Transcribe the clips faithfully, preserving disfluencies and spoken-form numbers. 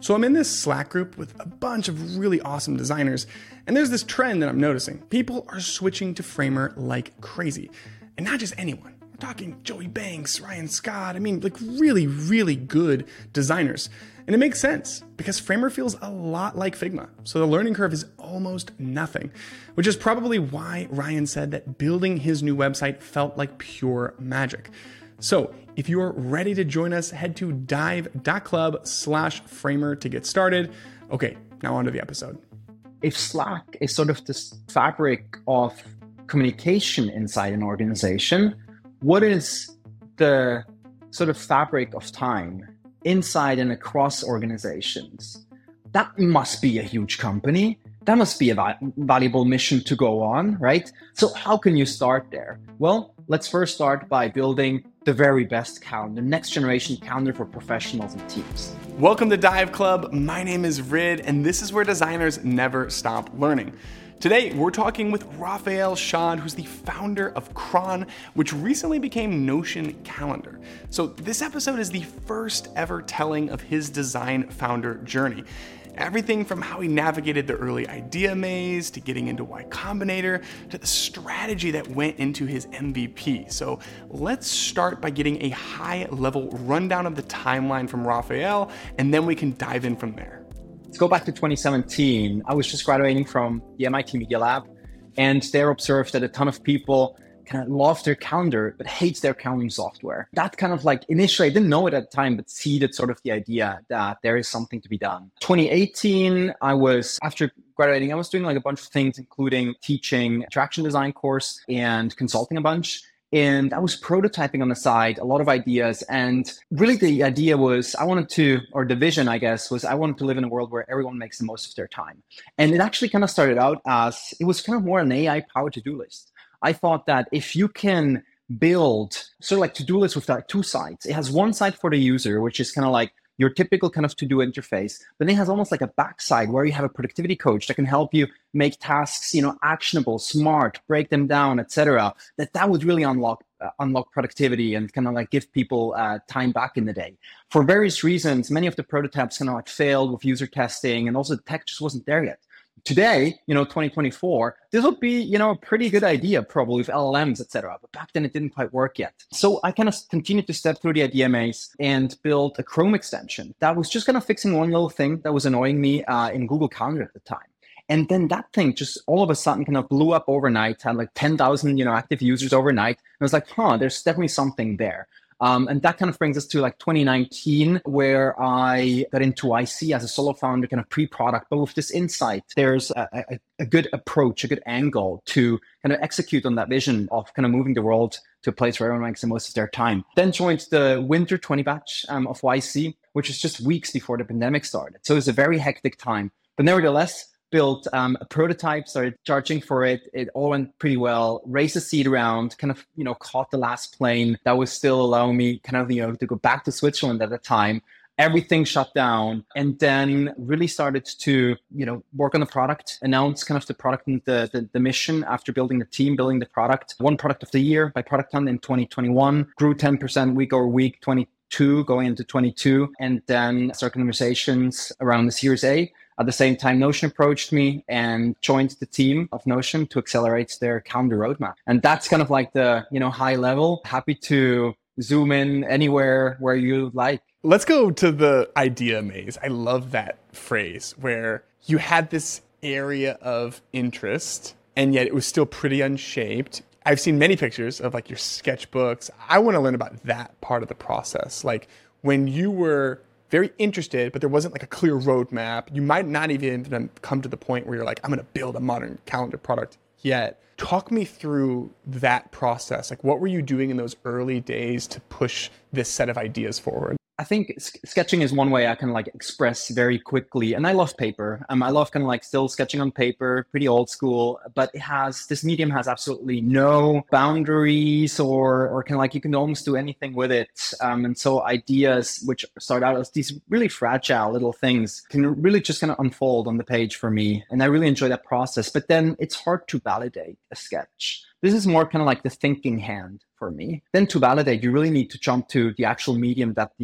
So I'm in this Slack group with a bunch of really awesome designers, and there's this trend that I'm noticing. People are switching to Framer like crazy. And not just anyone. We're talking Joey Banks, Ryan Scott, I mean, like really, really good designers. And it makes sense because Framer feels a lot like Figma. So the learning curve is almost nothing, which is probably why Ryan said that building his new website felt like pure magic. So if you're ready to join us, head to dive.club slash framer to get started. Okay, now on to the episode. If Slack is sort of this fabric of communication inside an organization, what is the sort of fabric of time inside and across organizations? That must be a huge company. That must be a va- valuable mission to go on, right? So how can you start there? Well, let's first start by building the very best calendar, next generation calendar for professionals and teams. Welcome to Dive Club. My name is Rid, and this is where designers never stop learning. Today, we're talking with Raphael Shad, who's the founder of Cron, which recently became Notion Calendar. So this episode is the first ever telling of his design founder journey. Everything from how he navigated the early idea maze, to getting into Y Combinator, to the strategy that went into his M V P. So let's start by getting a high-level rundown of the timeline from Raphael, and then we can dive in from there. Let's go back to twenty seventeen. I was just graduating from the M I T Media Lab, and there observed that a ton of people kind of love their calendar, but hate their calendaring software. That kind of like initially, I didn't know it at the time, but seeded sort of the idea that there is something to be done. twenty eighteen, I was, after graduating, I was doing like a bunch of things, including teaching interaction design course and consulting a bunch. And I was prototyping on the side, a lot of ideas. And really the idea was I wanted to, or the vision, I guess, was I wanted to live in a world where everyone makes the most of their time. And it actually kind of started out as, it was kind of more an A I-powered to-do list. I thought that if you can build sort of like to-do list with like two sides, it has one side for the user, which is kind of like your typical kind of to-do interface, but then it has almost like a backside where you have a productivity coach that can help you make tasks, you know, actionable, smart, break them down, et cetera. That that would really unlock uh, unlock productivity and kind of like give people uh, time back in the day. For various reasons, many of the prototypes kind of like failed with user testing, and also the tech just wasn't there yet. Today, you know, twenty twenty-four, this would be, you know, a pretty good idea probably with L L Ms, et cetera. But back then it didn't quite work yet. So I kind of continued to step through the idea maze and build a Chrome extension that was just kind of fixing one little thing that was annoying me uh, in Google Calendar at the time. And then that thing just all of a sudden kind of blew up overnight, had like ten thousand, you know, active users overnight. And I was like, huh, there's definitely something there. Um, and that kind of brings us to like twenty nineteen, where I got into I C as a solo founder, kind of pre-product, but with this insight, there's a, a, a good approach, a good angle to kind of execute on that vision of kind of moving the world to a place where everyone makes the most of their time. Then joined the winter twenty batch um, of Y C, which was just weeks before the pandemic started. So it was a very hectic time, but nevertheless, built um, a prototype, started charging for it. It all went pretty well. Raised a seed round, kind of, you know, caught the last plane that was still allowing me kind of, you know, to go back to Switzerland at the time. Everything shut down, and then really started to, you know, work on the product, announce kind of the product and the, the, the mission after building the team, building the product. One product of the year by Product Hunt in twenty twenty-one, grew ten percent week over week, twenty-two going into twenty-two, and then started conversations around the Series A. At the same time, Notion approached me and joined the team of Notion to accelerate their calendar roadmap. And that's kind of like the, you know, high level. Happy to zoom in anywhere where you like. Let's go to the idea maze. I love that phrase where you had this area of interest and yet it was still pretty unshaped. I've seen many pictures of like your sketchbooks. I want to learn about that part of the process. Like when you were very interested, but there wasn't like a clear roadmap. You might not even come to the point where you're like, I'm going to build a modern calendar product yet. Talk me through that process. Like, what were you doing in those early days to push this set of ideas forward? I think sketching is one way I can like express very quickly. And I love paper. Um, I love kind of like still sketching on paper, pretty old school, but it has, this medium has absolutely no boundaries or, or kind of like you can almost do anything with it. Um, and so ideas which start out as these really fragile little things can really just kind of unfold on the page for me. And I really enjoy that process, but then it's hard to validate a sketch. This is more kind of like the thinking hand for me. Then to validate, you really need to jump to the actual medium that the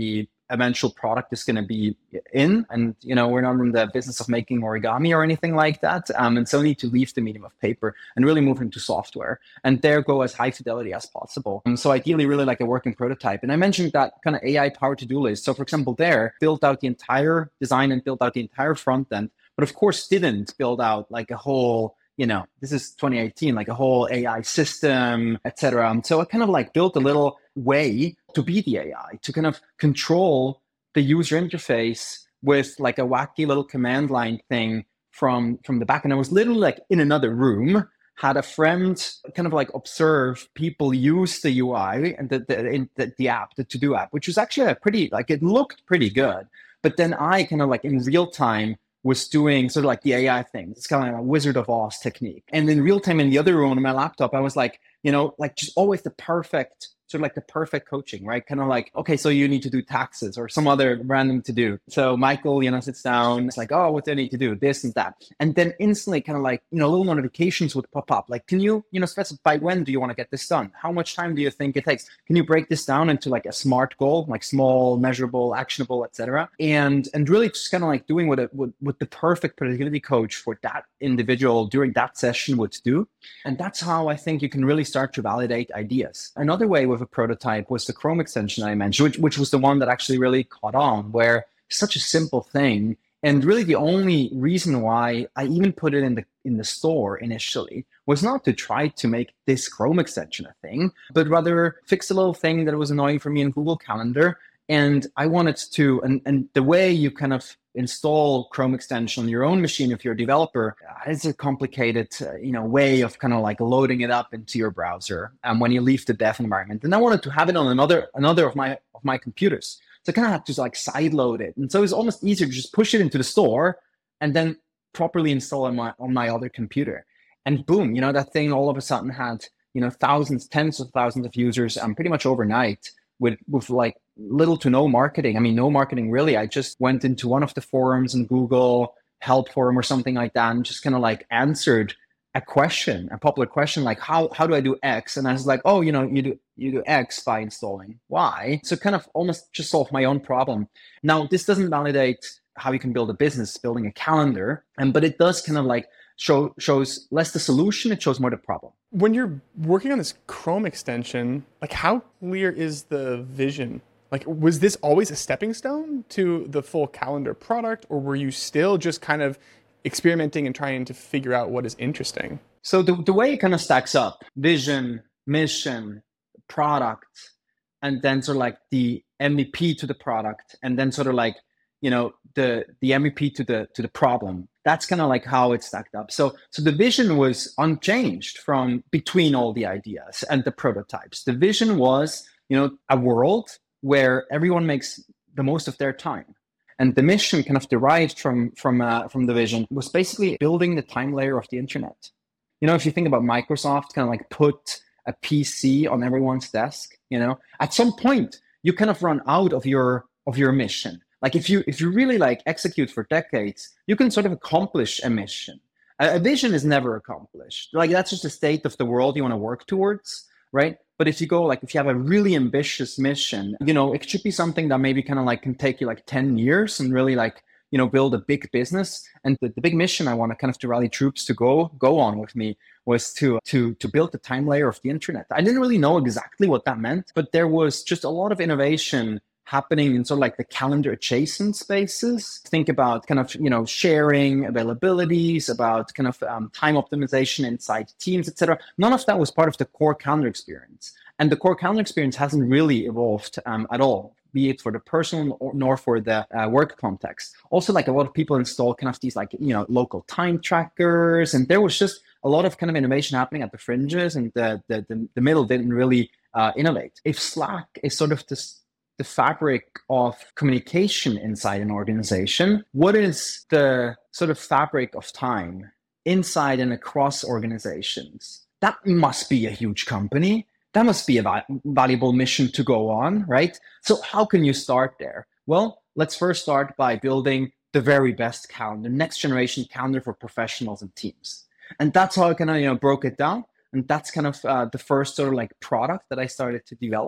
eventual product is going to be in. And, you know, we're not in the business of making origami or anything like that. Um, and so need to leave the medium of paper and really move into software and there go as high fidelity as possible. And so ideally really like a working prototype. And I mentioned that kind of A I powered to-do list. So for example, there built out the entire design and built out the entire front end, but of course didn't build out like a whole, you know, this is twenty eighteen, like a whole A I system, et cetera. So I kind of like built a little way to be the A I, to kind of control the user interface with like a wacky little command line thing from, from the back. And I was literally like in another room, had a friend kind of like observe people use the U I and the, the, in the, the app, the to-do app, which was actually a pretty, like it looked pretty good. But then I kind of like in real time was doing sort of like the A I thing. It's kind of like a Wizard of Oz technique. And in real time in the other room on my laptop, I was like, you know, like just always the perfect, sort of like the perfect coaching, right? Kind of like, okay, so you need to do taxes or some other random to do. So Michael, you know, sits down, it's like, oh, what do I need to do? This and that. And then instantly kind of like, you know, little notifications would pop up. Like, can you, you know, specify when do you want to get this done? How much time do you think it takes? Can you break this down into like a SMART goal, like small, measurable, actionable, et cetera? And, and really just kind of like doing what, it, what, what the perfect productivity coach for that individual during that session would do. And that's how I think you can really start to validate ideas. Another way with a prototype was the Chrome extension I mentioned, which, which was the one that actually really caught on, where it's such a simple thing. And really the only reason why I even put it in the in the store initially was not to try to make this Chrome extension a thing, but rather fix a little thing that was annoying for me in Google Calendar. And I wanted to, and, and the way you kind of install Chrome extension on your own machine if you're a developer, it's a complicated, uh, you know, way of kind of like loading it up into your browser um, when you leave the dev environment. And I wanted to have it on another another of my of my computers. So I kind of had to like side load it. And so it's almost easier to just push it into the store and then properly install on my on my other computer. And boom, you know, that thing all of a sudden had, you know, thousands, tens of thousands of users um, pretty much overnight with with like little to no marketing. I mean, no marketing really. I just went into one of the forums in Google, help forum or something like that, and just kind of like answered a question, a popular question, like how how do I do X? And I was like, oh, you know, you do you do X by installing Y. So kind of almost just solve my own problem. Now, this doesn't validate how you can build a business, building a calendar, and but it does kind of like show shows less the solution, it shows more the problem. When you're working on this Chrome extension, like how clear is the vision? Like, was this always a stepping stone to the full calendar product, or were you still just kind of experimenting and trying to figure out what is interesting? So the, the way it kind of stacks up, vision, mission, product, and then sort of like the M V P to the product, and then sort of like, you know, the the M V P to the to the problem. That's kind of like how it stacked up. So so the vision was unchanged from between all the ideas and the prototypes. The vision was, you know, a world where everyone makes the most of their time. And the mission kind of derived from from uh, from the vision was basically building the time layer of the internet. You know, if you think about Microsoft, kind of like put a P C on everyone's desk, you know, at some point you kind of run out of your of your mission. Like if you if you really like execute for decades, you can sort of accomplish a mission. A, a vision is never accomplished. Like that's just a state of the world you want to work towards, right? But if you go like, if you have a really ambitious mission, you know, it should be something that maybe kind of like can take you like ten years and really like, you know, build a big business. And the, the big mission I want to kind of to rally troops to go go on with me was to to to build the time layer of the internet. I didn't really know exactly what that meant, but there was just a lot of innovation happening in sort of like the calendar adjacent spaces. Think about kind of, you know, sharing availabilities, about kind of um, time optimization inside teams, et cetera. None of that was part of the core calendar experience. And the core calendar experience hasn't really evolved um, at all, be it for the personal or, nor for the uh, work context. Also, like a lot of people install kind of these like, you know, local time trackers. And there was just a lot of kind of innovation happening at the fringes, and the, the, the, the middle didn't really uh, innovate. If Slack is sort of this the fabric of communication inside an organization, what is the sort of fabric of time inside and across organizations? That must be a huge company. That must be a va- valuable mission to go on, right? So how can you start there? Well, let's first start by building the very best calendar, next generation calendar for professionals and teams. And that's how I kind of, you know, broke it down. And that's kind of uh, the first sort of like product that I started to develop.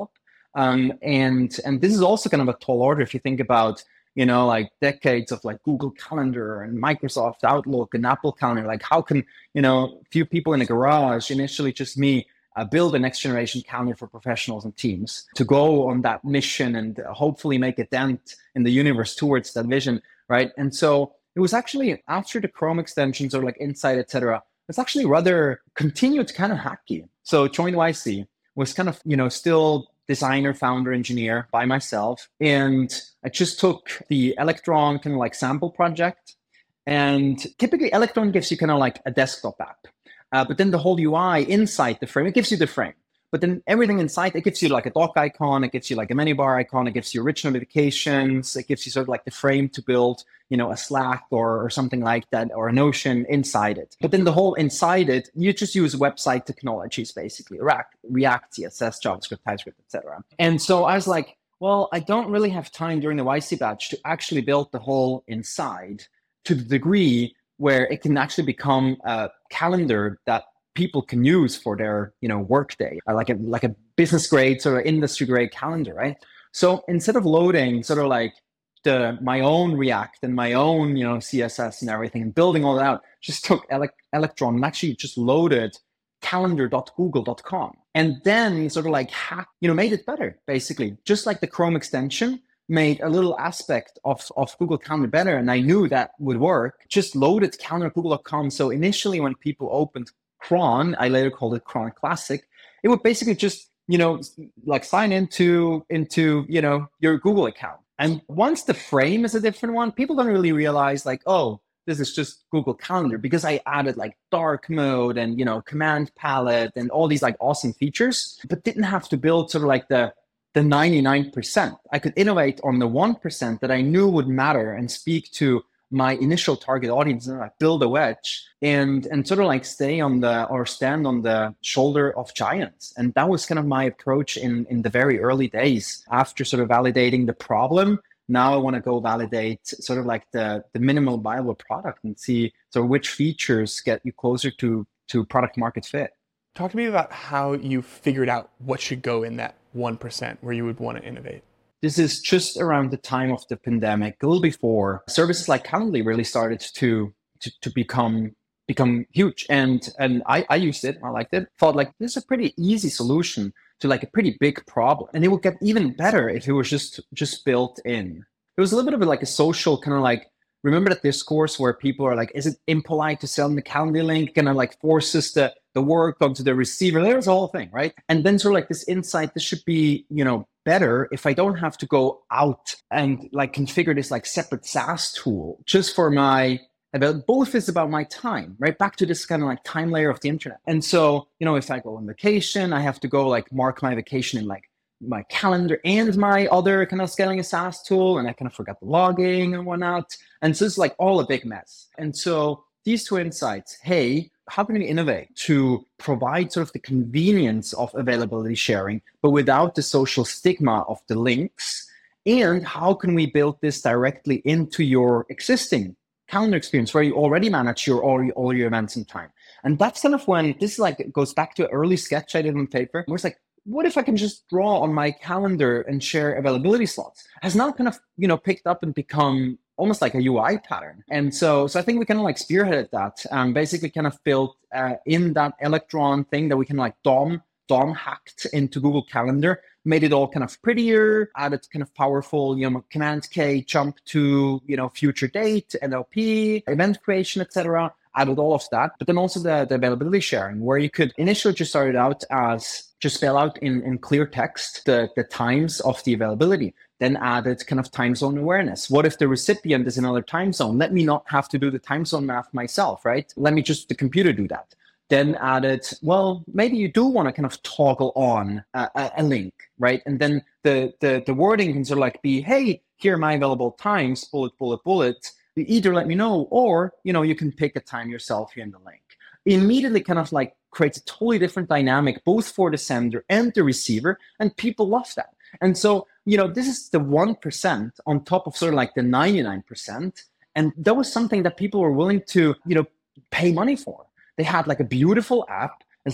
Um, and and this is also kind of a tall order if you think about, you know, like decades of like Google Calendar and Microsoft Outlook and Apple Calendar. Like how can, you know, a few people in a garage, initially just me, uh, build a next generation calendar for professionals and teams to go on that mission and hopefully make a dent in the universe towards that vision, right? And so it was actually after the Chrome extensions or like Insight, et cetera, it's actually rather continued kind of hacky. So joined Y C, was kind of, you know, still designer, founder, engineer by myself. And I just took the Electron kind of like sample project. And typically Electron gives you kind of like a desktop app. Uh, but then the whole U I inside the frame, it gives you the frame. But then everything inside, it gives you like a dock icon, it gives you like a menu bar icon, it gives you rich notifications, it gives you sort of like the frame to build, you know, a Slack or, or something like that, or a Notion inside it. But then the whole inside it, you just use website technologies, basically, React, React, C S S, JavaScript, TypeScript, et cetera. And so I was like, well, I don't really have time during the Y C batch to actually build the whole inside to the degree where it can actually become a calendar that people can use for their, you know, workday, like a like a business grade sort of industry grade calendar, right? So instead of loading sort of like the my own React and my own, you know, C S S and everything and building all that out, just took ele- Electron and actually just loaded calendar dot google dot com and then sort of like hack, you know, made it better, basically, just like the Chrome extension made a little aspect of, of Google Calendar better, and I knew that would work. Just loaded calendar dot google dot com. So initially when people opened Cron, I later called it Cron Classic, it would basically just, you know, like sign into, into, you know, your Google account. And once the frame is a different one, people don't really realize like, oh, this is just Google Calendar, because I added like dark mode and, you know, command palette and all these like awesome features, but didn't have to build sort of like the, the ninety-nine percent. I could innovate on the one percent that I knew would matter and speak to my initial target audience, and like build a wedge and and sort of like stay on the or stand on the shoulder of giants. And that was kind of my approach in in the very early days. After sort of validating the problem, now I want to go validate sort of like the the minimal viable product and see so which features get you closer to to product market fit. Talk to me about how you figured out what should go in that one percent where you would want to innovate. This is just around the time of the pandemic, a little before services like Calendly really started to to, to become become huge. And and I, I used it, I liked it, thought like this is a pretty easy solution to like a pretty big problem. And it would get even better if it was just just built in. It was a little bit of a, like a social kind of like, remember that discourse where people are like, is it impolite to send the Calendly link? Kind of like forces the, the work onto the receiver. There's a whole thing, right? And then sort of like this insight, this should be, you know, better if I don't have to go out and like configure this like separate SaaS tool just for my, about both is about my time, right? Back to this kind of like time layer of the internet. And so, you know, if I go on vacation, I have to go like mark my vacation in like my calendar and my other kind of scaling a SaaS tool. And I kind of forgot the logging and whatnot. And so it's like all a big mess. And so these two insights, hey, how can we innovate to provide sort of the convenience of availability sharing, but without the social stigma of the links? And how can we build this directly into your existing calendar experience where you already manage your all, all your events in time? And that's kind of when this like goes back to an early sketch I did on paper, where it's like, what if I can just draw on my calendar and share availability slots? Has now kind of, you know, picked up and become almost like a U I pattern. And so, so I think we kind of like spearheaded that, um, basically kind of built uh, in that Electron thing that we can like DOM, DOM hacked into Google Calendar, made it all kind of prettier, added kind of powerful, you know, Command K jump to, you know, future date, N L P, event creation, et cetera. Added all of that, but then also the, the availability sharing, where you could initially just start it out as just spell out in, in clear text the, the times of the availability, then added kind of time zone awareness. What if the recipient is in another time zone? Let me not have to do the time zone math myself, right? Let me just the computer do that. Then added, well, maybe you do want to kind of toggle on a, a, a link, right? And then the, the, the wording can sort of like be, hey, here are my available times, bullet, bullet, bullet. You either let me know, or, you know, you can pick a time yourself here in the link. It immediately kind of like creates a totally different dynamic, both for the sender and the receiver, and people love that. And so, you know, this is the one percent on top of sort of like the ninety-nine percent. And that was something that people were willing to, you know, pay money for. They had like a beautiful app. It's like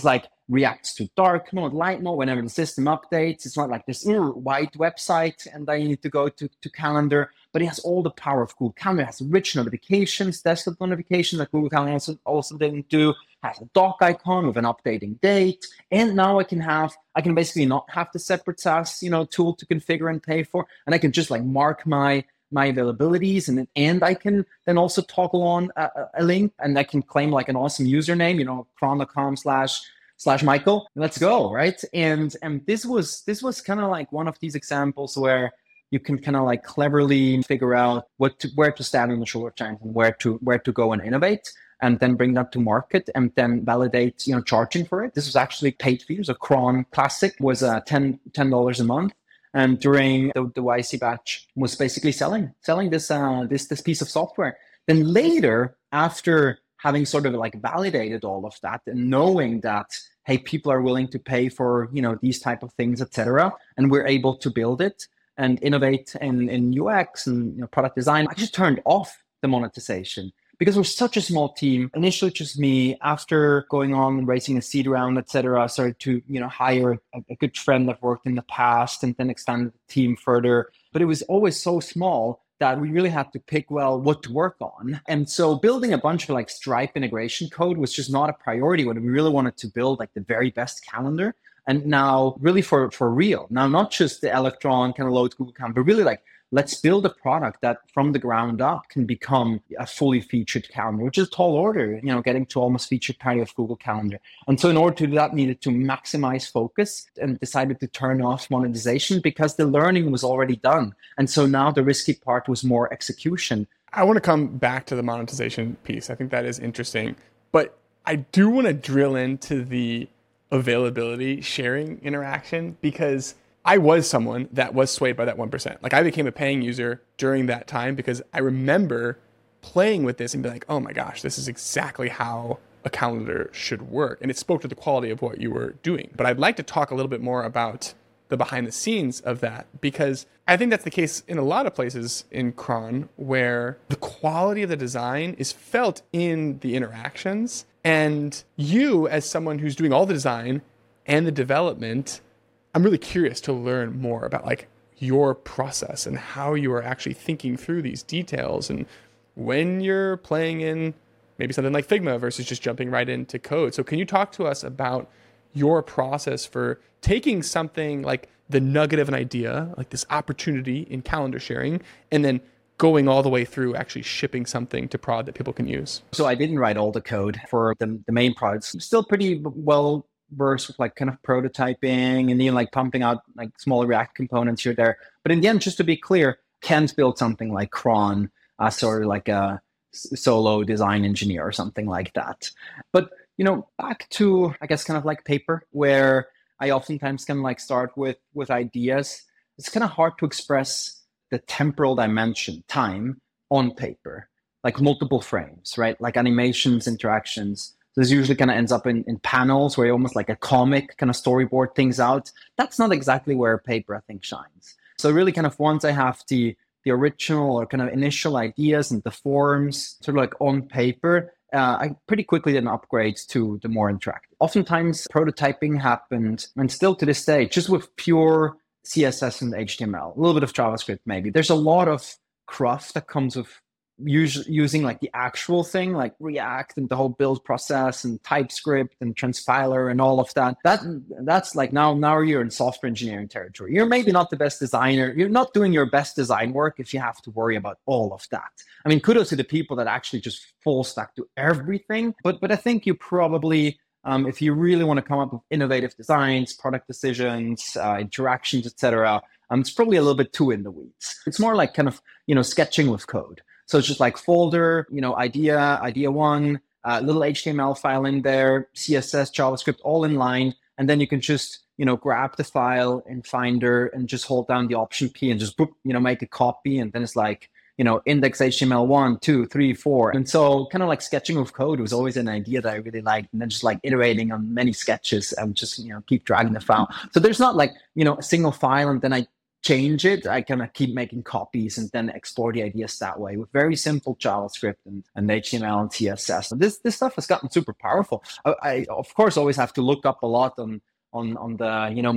reacts to dark mode, light mode, whenever the system updates. It's not like this mm, white website and then you need to go to, to Calendar, but it has all the power of Google Calendar. It has rich notifications, desktop notifications that Google Calendar also, also didn't do. It has a dock icon with an updating date. And now I can have, I can basically not have the separate SaaS, you know, tool to configure and pay for. And I can just like mark my my availabilities, and and I can then also toggle on a, a link, and I can claim like an awesome username, you know, cron.com slash slash Michael. Let's go, right? And and this was this was kind of like one of these examples where you can kind of like cleverly figure out what to, where to stand on the shoulder giants and where to where to go and innovate, and then bring that to market and then validate, you know, charging for it. This was actually paid fees. A Cron Classic was uh, ten dollars a month. And during the, the Y C batch was basically selling, selling this, uh, this, this piece of software. Then later, after having sort of like validated all of that and knowing that, hey, people are willing to pay for, you know, these type of things, et cetera, and we're able to build it and innovate in, in U X and, you know, product design, I just turned off the monetization. Because we're such a small team, initially just me. After going on and raising a seed round, et cetera, I started to, you know, hire a, a good friend that worked in the past and then expanded the team further. But it was always so small that we really had to pick, well, what to work on. And so building a bunch of like Stripe integration code was just not a priority when we really wanted to build like the very best calendar. And now really for, for real, now not just the Electron kind of load Google Calendar, but really like, let's build a product that from the ground up can become a fully featured calendar, which is a tall order, you know, getting to almost featured parity of Google Calendar. And so in order to do that, needed to maximize focus and decided to turn off monetization because the learning was already done. And so now the risky part was more execution. I want to come back to the monetization piece. I think that is interesting, but I do want to drill into the availability sharing interaction because I was someone that was swayed by that one percent. Like I became a paying user during that time because I remember playing with this and be like, oh my gosh, this is exactly how a calendar should work. And it spoke to the quality of what you were doing. But I'd like to talk a little bit more about the behind the scenes of that, because I think that's the case in a lot of places in Cron where the quality of the design is felt in the interactions. And you, as someone who's doing all the design and the development, I'm really curious to learn more about like your process and how you are actually thinking through these details and when you're playing in maybe something like Figma versus just jumping right into code. So can you talk to us about your process for taking something like the nugget of an idea, like this opportunity in calendar sharing, and then going all the way through actually shipping something to prod that people can use? So I didn't write all the code for the, the main products. I'm still pretty well versed with like kind of prototyping and even like pumping out like small React components here there. But in the end, just to be clear, can't build something like Cron as sort of like a solo design engineer or something like that. But, you know, back to, I guess, kind of like paper, where I oftentimes can like start with, with ideas. It's kind of hard to express the temporal dimension, time, on paper, like multiple frames, right? Like animations, interactions. This usually kind of ends up in, in panels where you almost like a comic kind of storyboard things out. That's not exactly where paper, I think, shines. So really kind of once I have the, the original or kind of initial ideas and the forms sort of like on paper, uh, I pretty quickly then upgrade to the more interactive. Oftentimes prototyping happened, and still to this day, just with pure C S S and H T M L, a little bit of JavaScript maybe. There's a lot of cruft that comes with using like the actual thing, like React and the whole build process and TypeScript and transpiler and all of that. That that's like now now you're in software engineering territory. You're maybe not the best designer. You're not doing your best design work if you have to worry about all of that. I mean, kudos to the people that actually just full stack do everything. But but I think you probably, um, if you really want to come up with innovative designs, product decisions, uh, interactions, et cetera, um, it's probably a little bit too in the weeds. It's more like kind of, you know, sketching with code. So it's just like folder, you know, idea, idea one, uh, little H T M L file in there, C S S, JavaScript, all in line. And then you can just, you know, grab the file in Finder and just hold down the option key and just, boop, you know, make a copy. And then it's like, you know, index H T M L one, two, three, four. And so kind of like sketching with code was always an idea that I really liked. And then just like iterating on many sketches and just, you know, keep dragging the file. So there's not like, you know, a single file and then I change it. I kind of keep making copies and then explore the ideas that way with very simple JavaScript and, and H T M L and C S S. This this stuff has gotten super powerful. I, I of course always have to look up a lot on on on the you know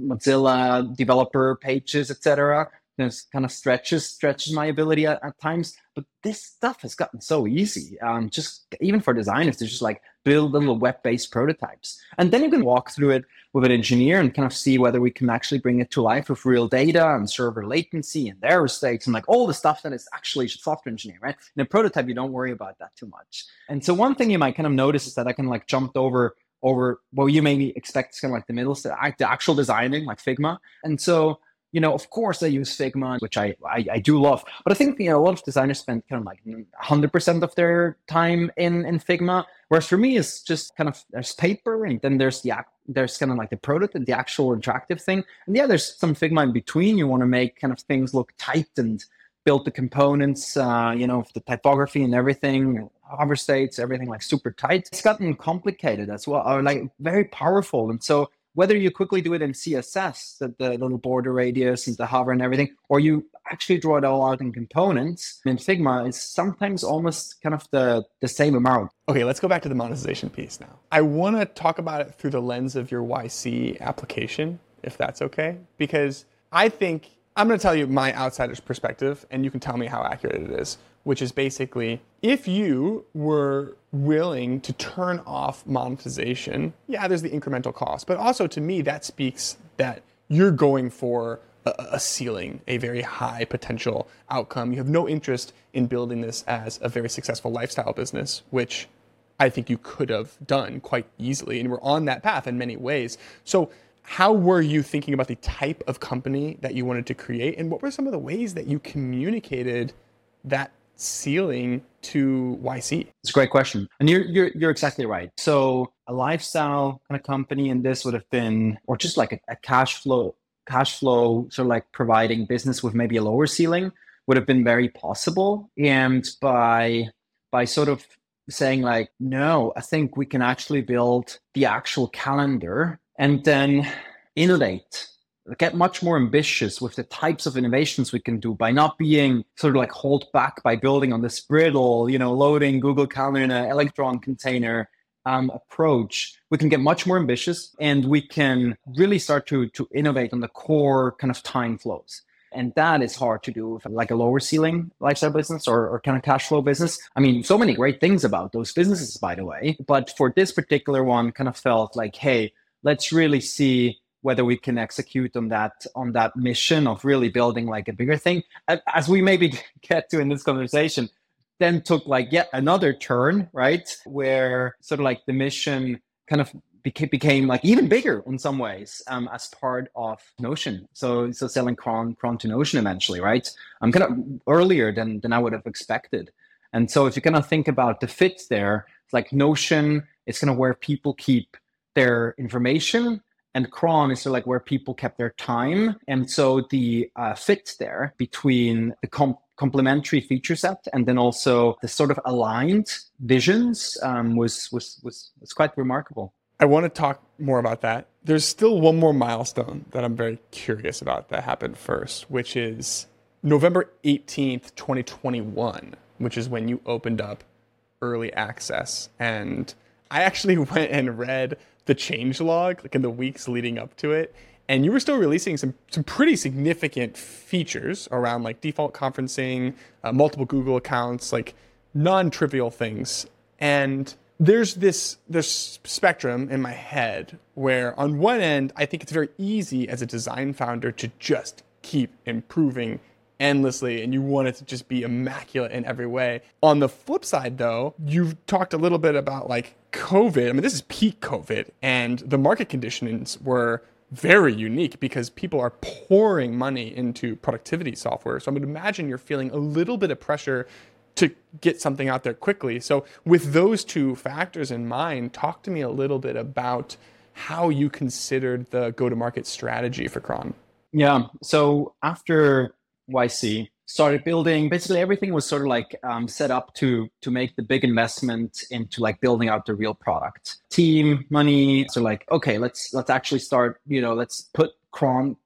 Mozilla developer pages, et cetera. This kind of stretches stretches my ability at, at times. But this stuff has gotten so easy. Um, just even for designers to just like build little web-based prototypes, and then you can walk through it with an engineer and kind of see whether we can actually bring it to life with real data and server latency and error states and like all the stuff that is actually software engineering, right? In a prototype, you don't worry about that too much. And so one thing you might kind of notice is that I can like jumped over over what you maybe expect is kind of like the middle step, the actual designing, like Figma. And so, you know, of course I use Figma, which I, I, I do love, but I think, you know, a lot of designers spend kind of like one hundred percent of their time in, in Figma. Whereas for me, it's just kind of, there's paper and then there's the, there's kind of like the prototype, the actual interactive thing. And yeah, there's some Figma in between. You want to make kind of things look tight and build the components, uh, you know, the typography and everything, hover states, everything like super tight. It's gotten complicated as well, or like very powerful. And so whether you quickly do it in C S S, the, the little border radius and the hover and everything, or you actually draw it all out in components in Figma, is sometimes almost kind of the, the same amount. Okay, let's go back to the monetization piece now. I want to talk about it through the lens of your Y C application, if that's okay, because I think I'm going to tell you my outsider's perspective, and you can tell me how accurate it is, which is basically, if you were willing to turn off monetization, yeah, there's the incremental cost, but also to me, that speaks that you're going for a, a ceiling, a very high potential outcome. You have no interest in building this as a very successful lifestyle business, which I think you could have done quite easily, and we're on that path in many ways. So how were you thinking about the type of company that you wanted to create, and what were some of the ways that you communicated that ceiling to Y C? It's a great question, and you're you're you're exactly right. So a lifestyle kind of company, and this would have been, or just like a, a cash flow cash flow sort of like providing business with maybe a lower ceiling would have been very possible. And by by sort of saying like, no, I think we can actually build the actual calendar and then innovate, get much more ambitious with the types of innovations we can do by not being sort of like held back by building on this brittle, you know, loading Google Calendar in an Electron container um, approach. We can get much more ambitious, and we can really start to, to innovate on the core kind of time flows. And that is hard to do with like a lower ceiling lifestyle business or, or kind of cash flow business. I mean, so many great things about those businesses, by the way. But for this particular one, kind of felt like, hey, let's really see whether we can execute on that on that mission of really building like a bigger thing. As we maybe get to in this conversation, then took like yet another turn, right? Where sort of like the mission kind of beca- became like even bigger in some ways um, as part of Notion. So so selling Cron, Cron to Notion eventually, right? I'm kind of earlier than, than I would have expected. And so if you kind of think about the fit there, it's like Notion is kind of where people keep their information, and Cron is sort of like where people kept their time. And so the uh, fit there between the com- complementary feature set and then also the sort of aligned visions um, was, was was was quite remarkable. I want to talk more about that. There's still one more milestone that I'm very curious about that happened first, which is November eighteenth, twenty twenty-one, which is when you opened up early access. And I actually went and read the changelog like in the weeks leading up to it, and you were still releasing some some pretty significant features around like default conferencing, uh, multiple Google accounts, like non-trivial things. And there's this this spectrum in my head where on one end, I think it's very easy as a design founder to just keep improving endlessly, and you want it to just be immaculate in every way. On the flip side, though, you've talked a little bit about like COVID. I mean, this is peak COVID, and the market conditions were very unique because people are pouring money into productivity software. So I would imagine you're feeling a little bit of pressure to get something out there quickly. So with those two factors in mind, talk to me a little bit about how you considered the go-to-market strategy for Cron. Yeah. So after Y C started building, basically everything was sort of like um, set up to to make the big investment into like building out the real product, team, money. So like, okay, let's let's actually start. You know, let's put Cron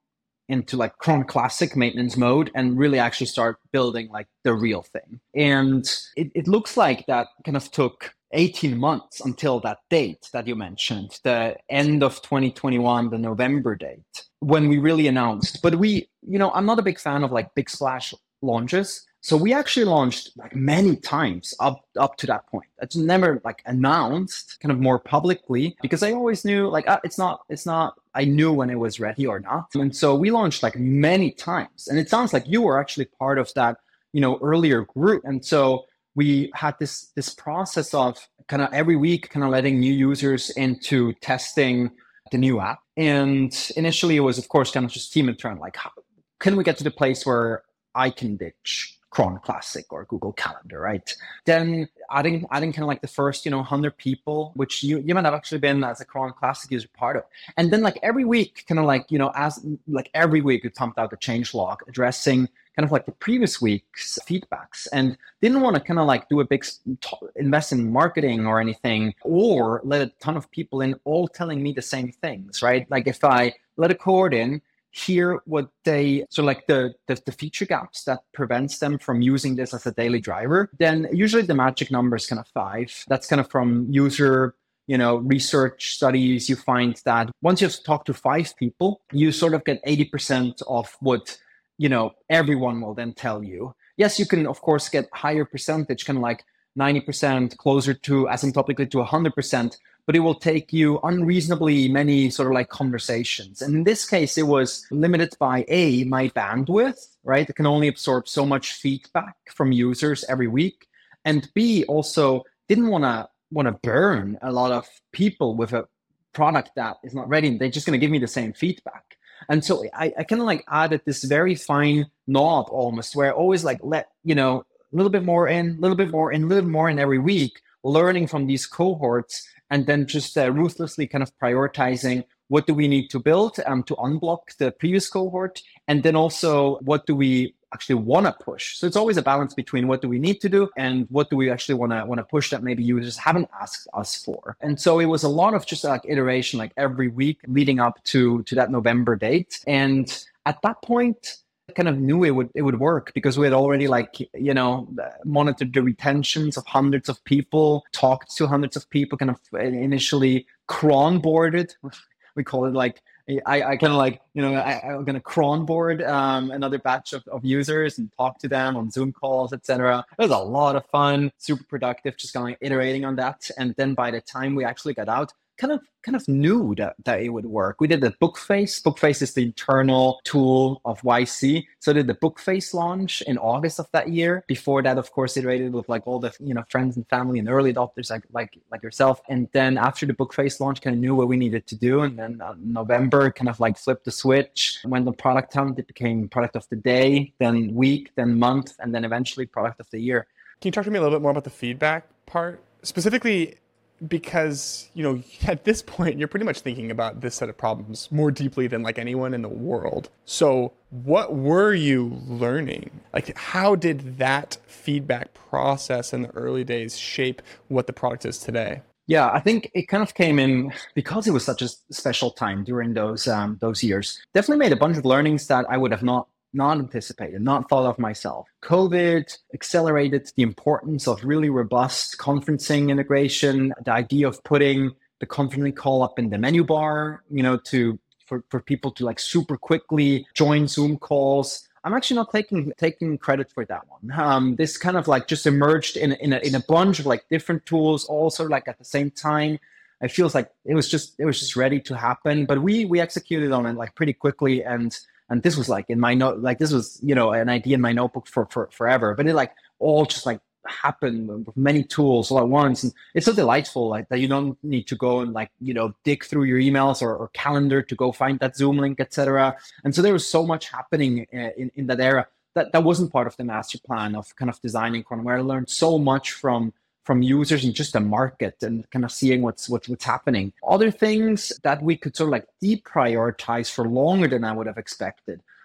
into like Cron Classic maintenance mode and really actually start building like the real thing. And it, it looks like that kind of took eighteen months until that date that you mentioned, the end of twenty twenty-one, the November date, when we really announced. But we, you know, I'm not a big fan of like big splash launches. So we actually launched like many times up up to that point. It's never like announced kind of more publicly because I always knew like uh, it's not it's not I knew when it was ready or not. And so we launched like many times. And it sounds like you were actually part of that, you know, earlier group. And so we had this this process of kind of every week kind of letting new users into testing the new app. And initially it was of course kind of just team intern, like how can we get to the place where I can ditch Cron Classic or Google Calendar, right? Then adding adding kind of like the first, you know, one hundred people, which you, you might have actually been as a Cron Classic user part of. And then like every week, kind of like, you know, as like every week we pumped out a change log addressing kind of like the previous week's feedbacks and didn't want to kind of like do a big t- invest in marketing or anything or let a ton of people in all telling me the same things, right? Like if I let a cohort in, hear what they, so like the, the the feature gaps that prevents them from using this as a daily driver, then usually the magic number is kind of five. That's kind of from user, you know, research studies. You find that once you have to talk to five people, you sort of get eighty percent of what, you know, everyone will then tell you. Yes, you can of course get higher percentage, kind of like ninety percent, closer to asymptotically to one hundred percent, but it will take you unreasonably many sort of like conversations. And in this case, it was limited by A, my bandwidth, right? It can only absorb so much feedback from users every week. And B, also didn't want to want to burn a lot of people with a product that is not ready. They're just going to give me the same feedback. And so I, I kind of like added this very fine knob almost where I always like let, you know, a little bit more in, a little bit more in, a little bit more in every week, learning from these cohorts, and then just uh, ruthlessly kind of prioritizing what do we need to build um, to unblock the previous cohort, and then also what do we actually want to push. So it's always a balance between what do we need to do and what do we actually want to want to push that maybe users haven't asked us for. And so it was a lot of just like iteration, like every week leading up to to that November date. And at that point, kind of knew it would it would work because we had already like, you know, monitored the retentions of hundreds of people, talked to hundreds of people, kind of initially cron boarded. We call it like, I, I kind of like, you know, I, I'm going to cron board um, another batch of, of users and talk to them on Zoom calls, et cetera. It was a lot of fun, super productive, just kind of like iterating on that. And then by the time we actually got out, kind of kind of knew that, that it would work. We did the Bookface. Bookface is the internal tool of Y C. So I did the Bookface launch in August of that year. Before that, of course, iterated with like all the, you know, friends and family and early adopters like like like yourself. And then after the Bookface launch, kind of knew what we needed to do. And then uh, November, kind of like flipped the switch. When the product hunt, it became product of the day, then week, then month, and then eventually product of the year. Can you talk to me a little bit more about the feedback part? Specifically, because, you know, at this point, you're pretty much thinking about this set of problems more deeply than like anyone in the world. So what were you learning? Like, how did that feedback process in the early days shape what the product is today? Yeah, I think it kind of came in because it was such a special time during those um, those years. Definitely made a bunch of learnings that I would have not not anticipated, not thought of myself. COVID accelerated the importance of really robust conferencing integration, the idea of putting the conferencing call up in the menu bar, you know, to for, for people to like super quickly join Zoom calls. I'm actually not taking taking credit for that one. Um, this kind of like just emerged in, in, a, in a bunch of like different tools, also like at the same time. It feels like it was just it was just ready to happen, but we we executed on it like pretty quickly. And And this was like in my note, like this was, you know, an idea in my notebook for, for forever, but it like all just like happened with many tools all at once. And it's so delightful like that you don't need to go and like, you know, dig through your emails or, or calendar to go find that Zoom link, et cetera. And so there was so much happening in, in that era that that wasn't part of the master plan of kind of designing Cron, where I learned so much from from users and just the market and kind of seeing what's, what's what's happening. Other things that we could sort of like deprioritize for longer than I would have expected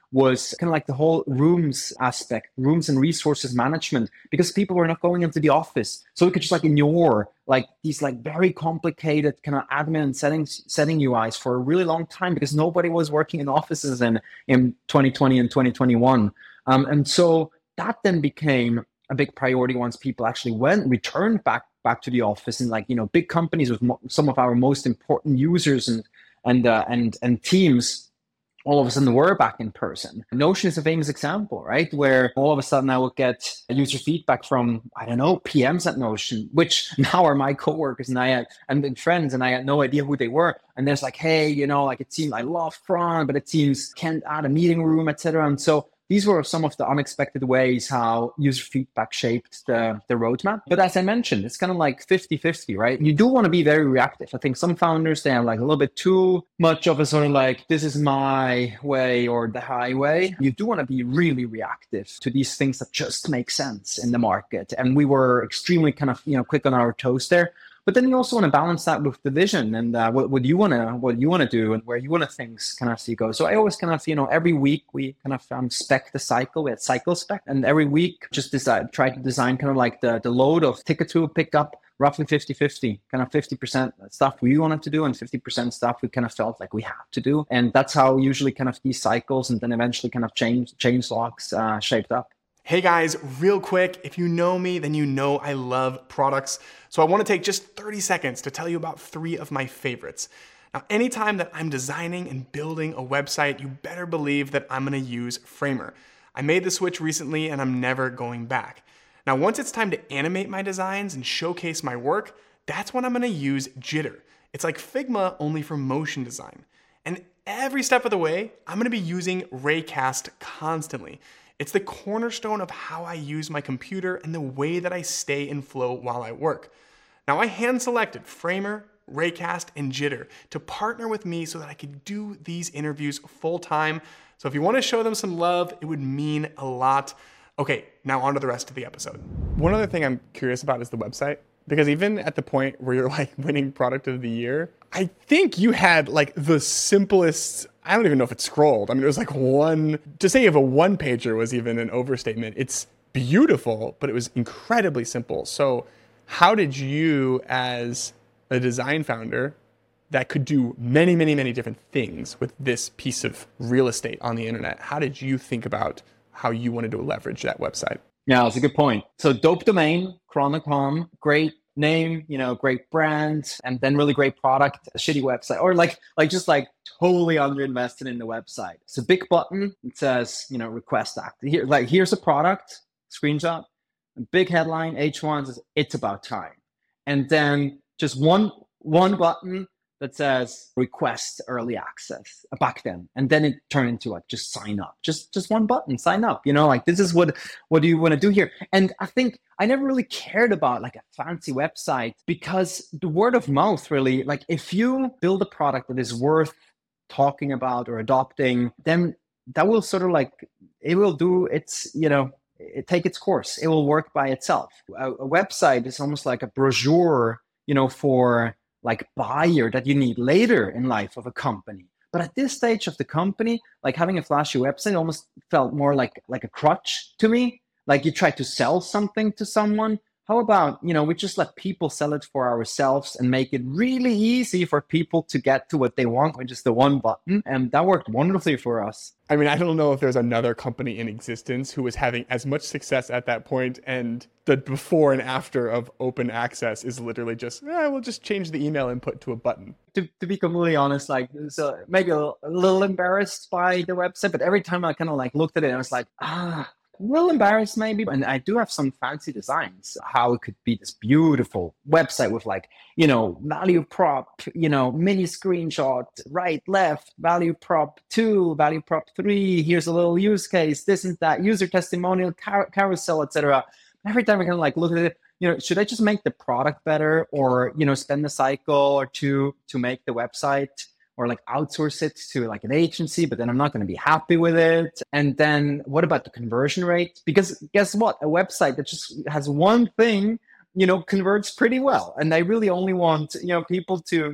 was kind of like the whole rooms aspect, rooms and resources management, because people were not going into the office. So we could just like ignore like these like very complicated kind of admin and settings, setting U Is for a really long time because nobody was working in offices in, in twenty twenty and twenty twenty-one. Um, and so that then became a big priority once people actually went, returned back back to the office, and like, you know, big companies with mo- some of our most important users and and uh, and and teams all of a sudden were back in person. Notion is a famous example, right? Where all of a sudden I would get user feedback from, I don't know, P Ms at Notion, which now are my coworkers and I had, and friends, and I had no idea who they were. And there's like, hey, you know, like it seems I love Front, but it seems can't add a meeting room, et cetera. And so these were some of the unexpected ways how user feedback shaped the, the roadmap. But as I mentioned, it's kind of like fifty-fifty, right? You do want to be very reactive. I think some founders, they have like a little bit too much of a sort of like, this is my way or the highway. You do want to be really reactive to these things that just make sense in the market. And we were extremely kind of, you know, quick on our toes there. But then you also want to balance that with the vision and uh, what, what you want to what you want to do and where you want to things kind of see go. So I always kind of, you know, every week we kind of um, spec the cycle. We had cycle spec, and every week just decide, try to design kind of like the, the load of ticket to pick up roughly fifty-fifty, kind of fifty percent stuff we wanted to do and fifty percent stuff we kind of felt like we had to do. And that's how usually kind of these cycles and then eventually kind of change change logs uh, shaped up. Hey guys, real quick, if you know me, then you know I love products. So I want to take just thirty seconds to tell you about three of my favorites. Now, anytime that I'm designing and building a website, you better believe that I'm going to use Framer. I made the switch recently and I'm never going back. Now, once it's time to animate my designs and showcase my work, that's when I'm going to use Jitter. It's like Figma only for motion design. And every step of the way, I'm going to be using Raycast constantly. It's the cornerstone of how I use my computer and the way that I stay in flow while I work. Now, I hand-selected Framer, Raycast, and Jitter to partner with me so that I could do these interviews full-time. So if you want to show them some love, it would mean a lot. Okay, now on to the rest of the episode. One other thing I'm curious about is the website. Because even at the point where you're like winning product of the year, I think you had like the simplest, I don't even know if it scrolled. I mean, it was like one, to say you have a one pager was even an overstatement. It's beautiful, but it was incredibly simple. So how did you, as a design founder that could do many, many, many different things with this piece of real estate on the internet, how did you think about how you wanted to leverage that website? Yeah, that's a good point. So dope domain, cron dot com, great name, you know, great brand, and then really great product, a shitty website, or like, like just like totally underinvested in the website. It's a big button. It says, you know, request act. Here, like here's a product, screenshot, a big headline, H one says, it's about time. And then just one, one button that says request early access back then. And then it turned into like, just sign up, just, just one button, sign up, you know, like this is what, what do you want to do here? And I think I never really cared about like a fancy website because the word of mouth really, like if you build a product that is worth talking about or adopting, then that will sort of like, it will do its, you know, it take its course. It will work by itself. A, a website is almost like a brochure, you know, for like buyer that you need later in life of a company. But at this stage of the company, like having a flashy website almost felt more like, like a crutch to me. Like you try to sell something to someone. How about, you know, we just let people sell it for ourselves and make it really easy for people to get to what they want with just the one button. And that worked wonderfully for us. I mean, I don't know if there's another company in existence who was having as much success at that point, and the before and after of open access is literally just, eh, we'll just change the email input to a button. To, to be completely honest, like, so maybe a, a little embarrassed by the website, but every time I kind of like looked at it, I was like, ah, a little embarrassed maybe. And I do have some fancy designs, how it could be this beautiful website with like, you know, value prop, you know, mini screenshot, right, left, value prop two, value prop three, here's a little use case, this and that, user testimonial, car- carousel, et cetera. Every time I kind of like look at it, you know, should I just make the product better or, you know, spend a cycle or two to make the website, or like outsource it to like an agency, but then I'm not going to be happy with it. And then what about the conversion rate? Because guess what? A website that just has one thing, you know, converts pretty well. And I really only want, you know, people to, to,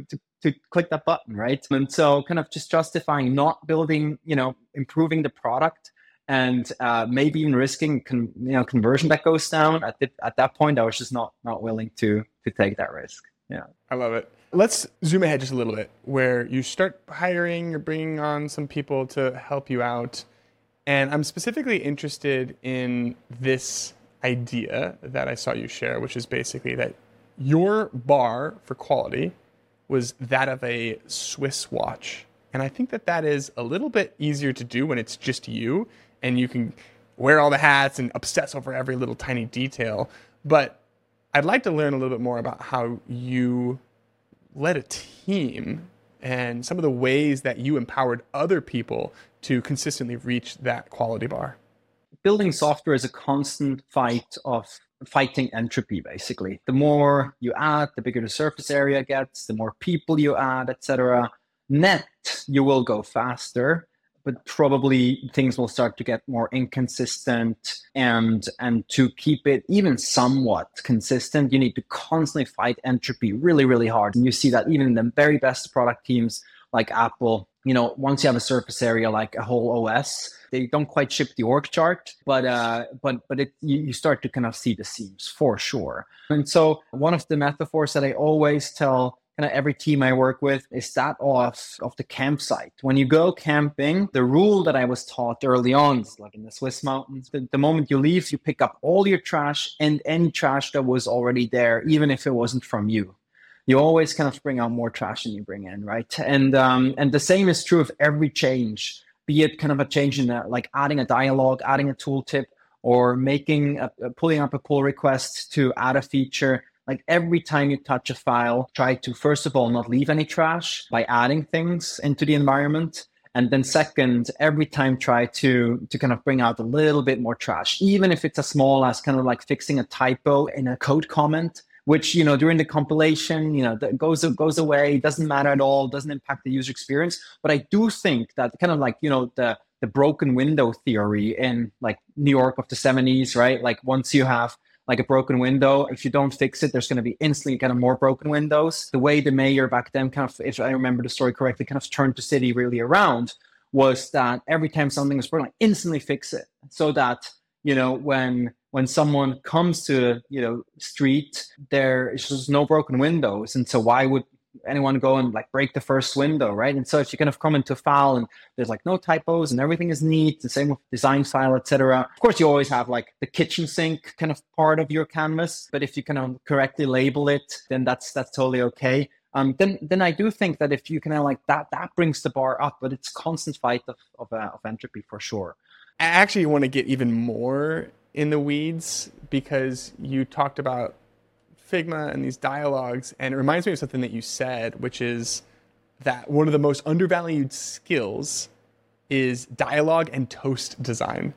to click that button, right? And so kind of just justifying not building, you know, improving the product and uh, maybe even risking con- you know conversion that goes down. At the, at that point, I was just not not willing to to take that risk. Yeah, I love it. Let's zoom ahead just a little bit, where you start hiring or bringing on some people to help you out. And I'm specifically interested in this idea that I saw you share, which is basically that your bar for quality was that of a Swiss watch. And I think that that is a little bit easier to do when it's just you and you can wear all the hats and obsess over every little tiny detail. But I'd like to learn a little bit more about how you led a team and some of the ways that you empowered other people to consistently reach that quality bar. Building software is a constant fight of fighting entropy, basically. The more you add, the bigger the surface area gets, the more people you add, et cetera. Net, you will go faster, but probably things will start to get more inconsistent. And, and to keep it even somewhat consistent, you need to constantly fight entropy really, really hard. And you see that even in the very best product teams like Apple, you know, once you have a surface area like a whole O S, they don't quite ship the org chart, but uh, but but it you, you start to kind of see the seams for sure. And so one of the metaphors that I always tell kind of every team I work with is that of, of the campsite. When you go camping, the rule that I was taught early on is like in the Swiss mountains, the, the moment you leave, you pick up all your trash and any trash that was already there, even if it wasn't from you. You always kind of bring out more trash than you bring in, right? And um, and the same is true of every change, be it kind of a change in a, like adding a dialogue, adding a tooltip, or making a, pulling up a pull request to add a feature. Like every time you touch a file, try to first of all not leave any trash by adding things into the environment. And then second, every time try to to kind of bring out a little bit more trash, even if it's as small as kind of like fixing a typo in a code comment, which, you know, during the compilation, you know, that goes goes away, doesn't matter at all, doesn't impact the user experience. But I do think that kind of like, you know, the the broken window theory in like New York of the seventies, right? Like once you have like a broken window, if you don't fix it, there's going to be instantly kind of more broken windows. The way the mayor back then kind of, if I remember the story correctly, kind of turned the city really around was that every time something was broken, like instantly fix it. So that, you know, when when someone comes to, you know, street, there is just no broken windows. And so why would anyone go and like break the first window, right? And so if you kind of come into file and there's like no typos and everything is neat, the same with design file, et cetera. Of course, you always have like the kitchen sink kind of part of your canvas, but if you kind of correctly label it, then that's that's totally okay. Um, then then I do think that if you kind of like that, that brings the bar up, but it's constant fight of of, uh, of entropy for sure. I actually want to get even more in the weeds because you talked about Figma and these dialogues, and it reminds me of something that you said, which is that one of the most undervalued skills is dialogue and toast design.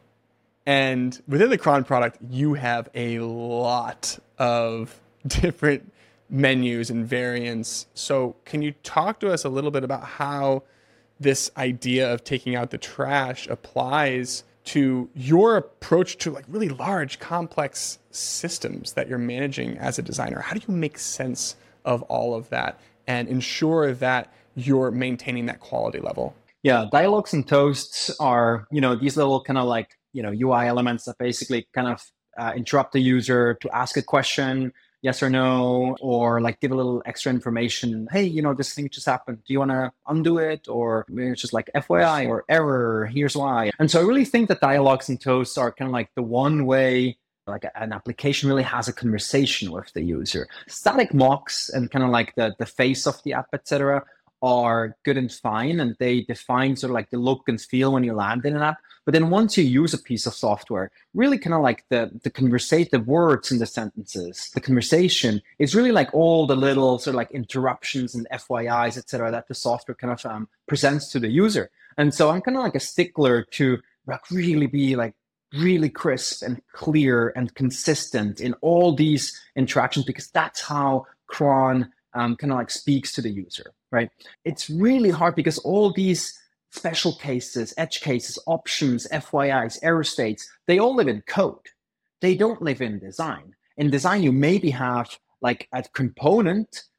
And within the Cron product, you have a lot of different menus and variants. So can you talk to us a little bit about how this idea of taking out the trash applies to your approach to like really large, complex systems that you're managing as a designer? How do you make sense of all of that and ensure that you're maintaining that quality level? Yeah, dialogues and toasts are, you know, these little kind of like, you know, U I elements that basically kind of uh, interrupt the user to ask a question, yes or no, or like give a little extra information. Hey, you know, this thing just happened. Do you want to undo it? Or maybe it's just like F Y I or error, here's why. And so I really think that dialogues and toasts are kind of like the one way like an application really has a conversation with the user. Static mocks and kind of like the, the face of the app, et cetera, are good and fine, and they define sort of like the look and feel when you land in an app. But then once you use a piece of software, really kind of like the the conversation, the words in the sentences, the conversation is really like all the little sort of like interruptions and F Y Is, et cetera, that the software kind of um, presents to the user. And so I'm kind of like a stickler to like really be like really crisp and clear and consistent in all these interactions, because that's how Cron um, kind of like speaks to the user, right? It's really hard because all these special cases, edge cases, options, F Y Is, error states, they all live in code. They don't live in design. In design, you maybe have like a component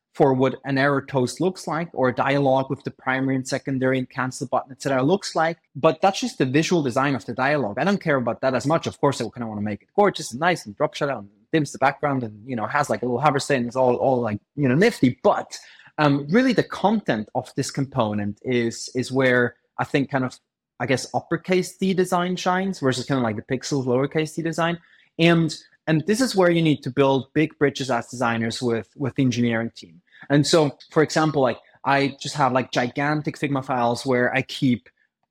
for what an error toast looks like, or a dialogue with the primary and secondary and cancel button, et cetera looks like. But that's just the visual design of the dialogue. I don't care about that as much. Of course, I kind of want to make it gorgeous and nice and drop shadow and dims the background and, you know, has like a little hover state and it's all, all like, you know, nifty. But um, really the content of this component is, is where I think kind of, I guess, uppercase D design shines versus kind of like the pixels lowercase d design. And and this is where you need to build big bridges as designers with, with the engineering team. And so, for example, like I just have like gigantic Figma files where I keep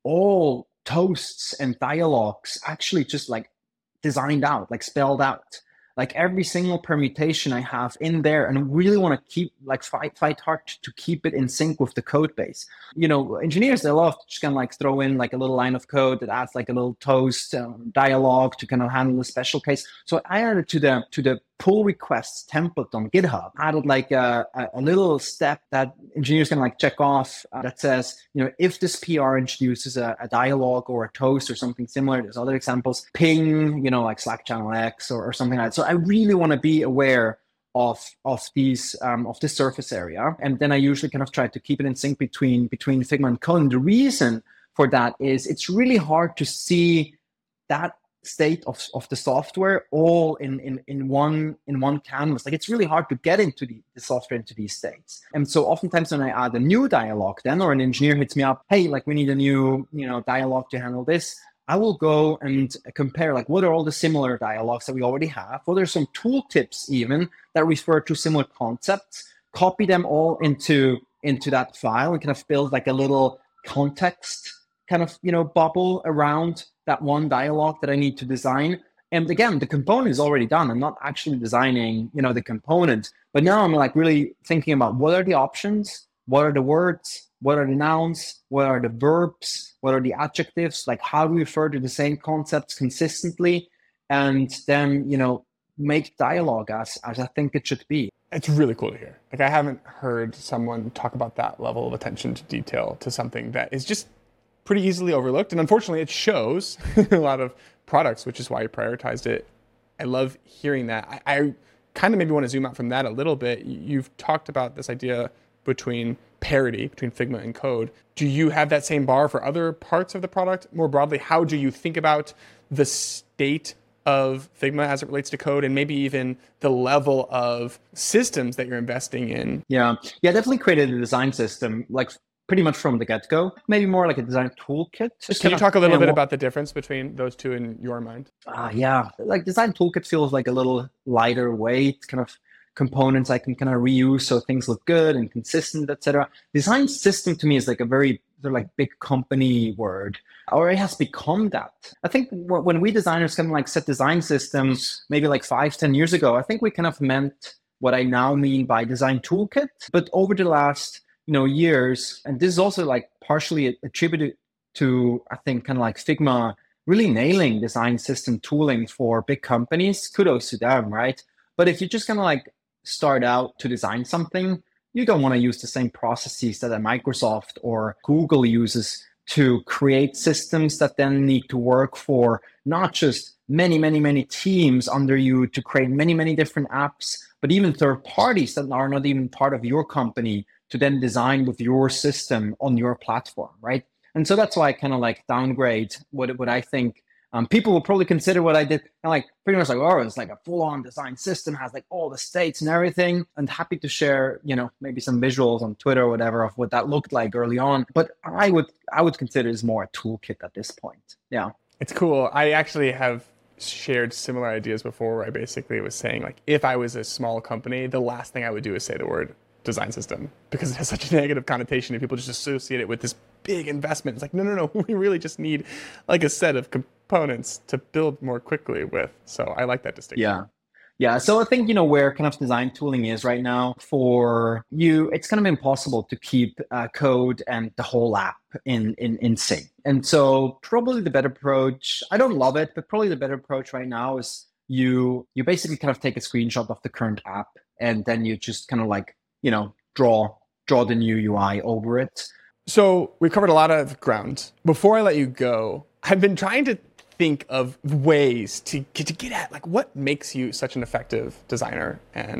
all toasts and dialogues actually just like designed out, like spelled out. Like every single permutation I have in there, and really want to keep like fight fight hard to keep it in sync with the code base. You know, engineers, they love to just kind of like throw in like a little line of code that adds like a little toast um, dialogue to kind of handle a special case. So I added to the to the pull requests template on GitHub, added like a, a little step that engineers can like check off uh, that says, you know, if this P R introduces a, a dialogue or a toast or something similar, there's other examples, ping, you know, like Slack channel X or, or something like that. So I really want to be aware of of these um, of this surface area, and then I usually kind of try to keep it in sync between between Figma and Code. And the reason for that is it's really hard to see that state of, of the software all in, in, in one in one canvas. Like it's really hard to get into the, the software into these states. And so oftentimes when I add a new dialogue then, or an engineer hits me up, hey, like we need a new, you know, dialogue to handle this, I will go and compare like what are all the similar dialogues that we already have. What are some tooltips even that refer to similar concepts, copy them all into into that file and kind of build like a little context kind of, you know, bubble around that one dialogue that I need to design. And again, the component is already done. I'm not actually designing, you know, the component, but now I'm like really thinking about what are the options, what are the words, what are the nouns, what are the verbs, what are the adjectives, like how do we refer to the same concepts consistently, and then, you know, make dialogue as, as I think it should be. It's really cool to hear. Like I haven't heard someone talk about that level of attention to detail to something that is just pretty easily overlooked. And unfortunately, it shows a lot of products, which is why you prioritized it. I love hearing that. I, I kind of maybe want to zoom out from that a little bit. You've talked about this idea between parity, between Figma and Code. Do you have that same bar for other parts of the product? More broadly, how do you think about the state of Figma as it relates to Code, and maybe even the level of systems that you're investing in? Yeah, yeah, definitely created a design system, like pretty much from the get-go, maybe more like a design toolkit. Can you talk a little you know, bit about the difference between those two in your mind? Uh, yeah, like design toolkit feels like a little lighter weight, kind of components I can kind of reuse so things look good and consistent, et cetera. Design system to me is like a very they're like big company word, or it has become that. I think when we designers kind of like set design systems, maybe like five, ten years ago, I think we kind of meant what I now mean by design toolkit. But over the last you know, years, and this is also like partially attributed to, I think, kind of like Figma really nailing design system tooling for big companies. Kudos to them, right? But if you just kind of like start out to design something, you don't want to use the same processes that a Microsoft or Google uses to create systems that then need to work for not just many, many, many teams under you to create many, many different apps, but even third parties that are not even part of your company to then design with your system on your platform, right? And so that's why I kind of like downgrade what what I think um, people will probably consider what I did, and like pretty much like, oh, it's like a full-on design system, has like all the states and everything. And happy to share, you know, maybe some visuals on Twitter or whatever of what that looked like early on. But I would I would consider it more a toolkit at this point. Yeah, it's cool. I actually have shared similar ideas before, where I basically was saying like, if I was a small company, the last thing I would do is say the word design system, because it has such a negative connotation and people just associate it with this big investment. It's like, no, no, no, we really just need like a set of components to build more quickly with. So I like that distinction. Yeah. Yeah. So I think, you know, where kind of design tooling is right now for you, it's kind of impossible to keep uh, code and the whole app in, in, in sync. And so probably the better approach, I don't love it, but probably the better approach right now is you, you basically kind of take a screenshot of the current app, and then you just kind of like, you know, draw draw the new U I over it. So we've covered a lot of ground. Before I let you go, I've been trying to think of ways to get, to get at like what makes you such an effective designer and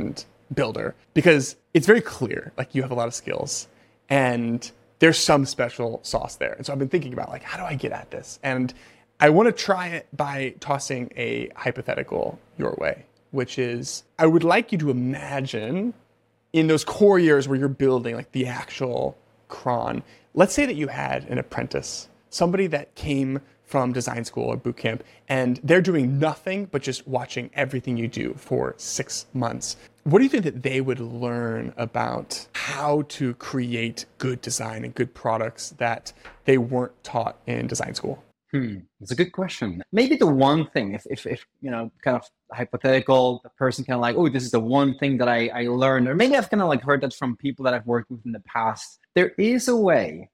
builder, because it's very clear, like you have a lot of skills and there's some special sauce there. And so I've been thinking about like, how do I get at this? And I want to try it by tossing a hypothetical your way, which is I would like you to imagine in those core years where you're building like the actual cron, let's say that you had an apprentice, somebody that came from design school or boot camp, and they're doing nothing but just watching everything you do for six months. What do you think that they would learn about how to create good design and good products that they weren't taught in design school? Hmm, it's a good question. Maybe the one thing, if, if, if you know, kind of hypothetical, the person kind of like, oh, this is the one thing that I, I learned, or maybe I've kind of like heard that from people that I've worked with in the past. There is a way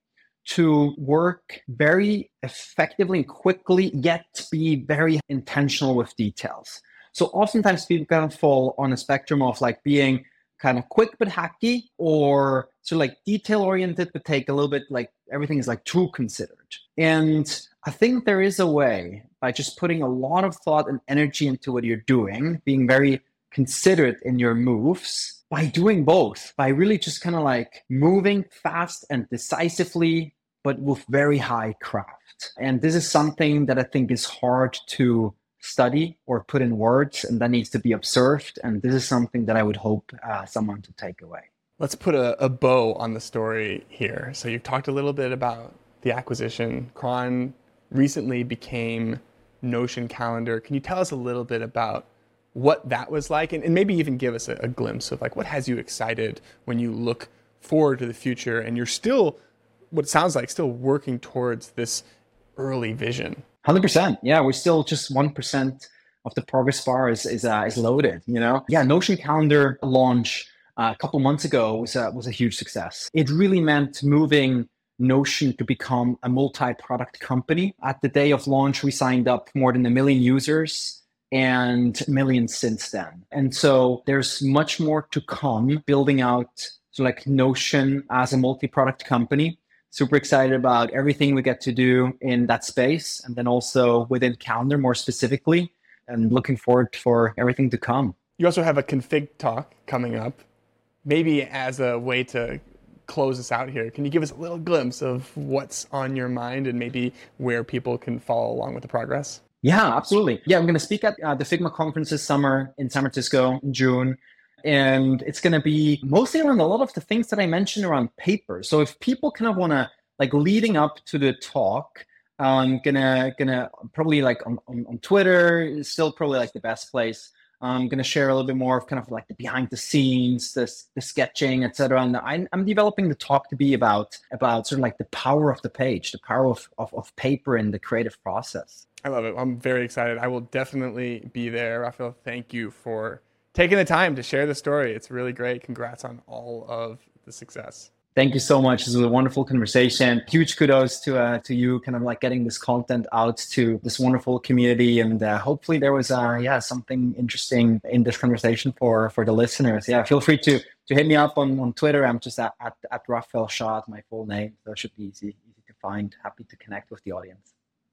to work very effectively and quickly, yet be very intentional with details. So oftentimes people kind of fall on a spectrum of like being kind of quick but hacky, or sort of like detail oriented but take a little bit like everything is like too considered. And I think there is a way, by just putting a lot of thought and energy into what you're doing, being very considerate in your moves, by doing both, by really just kind of like moving fast and decisively, but with very high craft. And this is something that I think is hard to study or put in words, and that needs to be observed. And this is something that I would hope uh, someone to take away. Let's put a, a bow on the story here. So you've talked a little bit about the acquisition. Cron recently became Notion Calendar. Can you tell us a little bit about what that was like, and, and maybe even give us a, a glimpse of like what has you excited when you look forward to the future and you're still, what it sounds like, still working towards this early vision? one hundred percent. Yeah, we're still just one percent of the progress bar is is, uh, is loaded, you know? Yeah, Notion Calendar launch uh, a couple months ago was a, was a huge success. It really meant moving Notion to become a multi-product company. At the day of launch, we signed up more than a million users, and millions since then. And so there's much more to come, building out so like Notion as a multi-product company. Super excited about everything we get to do in that space, and then also within Calendar more specifically, and looking forward for everything to come. You also have a config talk coming up. Maybe as a way to close us out here, can you give us a little glimpse of what's on your mind and maybe where people can follow along with the progress? Yeah, absolutely. Yeah, I'm going to speak at uh, the Figma conference this summer in San Francisco in June. And it's going to be mostly around a lot of the things that I mentioned around paper. So if people kind of want to, like leading up to the talk, I'm going to gonna probably like on, on, on Twitter is still probably like the best place. I'm going to share a little bit more of kind of like the behind the scenes, the, the sketching, et cetera. And I'm, I'm developing the talk to be about, about sort of like the power of the page, the power of, of, of paper in the creative process. I love it. I'm very excited. I will definitely be there. Rafael, thank you for taking the time to share the story. It's really great. Congrats on all of the success. Thank you so much. This was a wonderful conversation. Huge kudos to uh, to you, kind of like getting this content out to this wonderful community. And uh, hopefully there was uh, yeah something interesting in this conversation for for the listeners. Yeah, feel free to to hit me up on, on Twitter. I'm just at, at, at Rafael Schad, my full name. So it should be easy, easy to find. Happy to connect with the audience.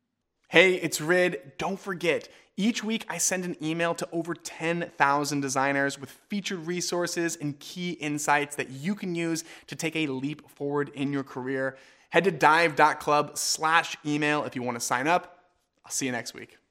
Hey, it's Rid. Don't forget, each week I send an email to over ten thousand designers with featured resources and key insights that you can use to take a leap forward in your career. Head to dive dot club slash email if you want to sign up. I'll see you next week.